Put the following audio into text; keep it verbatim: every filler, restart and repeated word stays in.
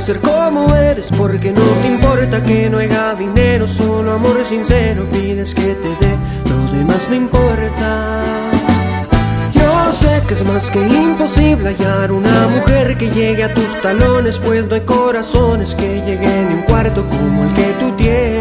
ser como eres, porque no te importa que no haya dinero, solo amor sincero pides que te dé, lo demás no importa. Yo sé que es más que imposible hallar una mujer que llegue a tus talones, pues no hay corazones que lleguen ni un cuarto como el que tú tienes.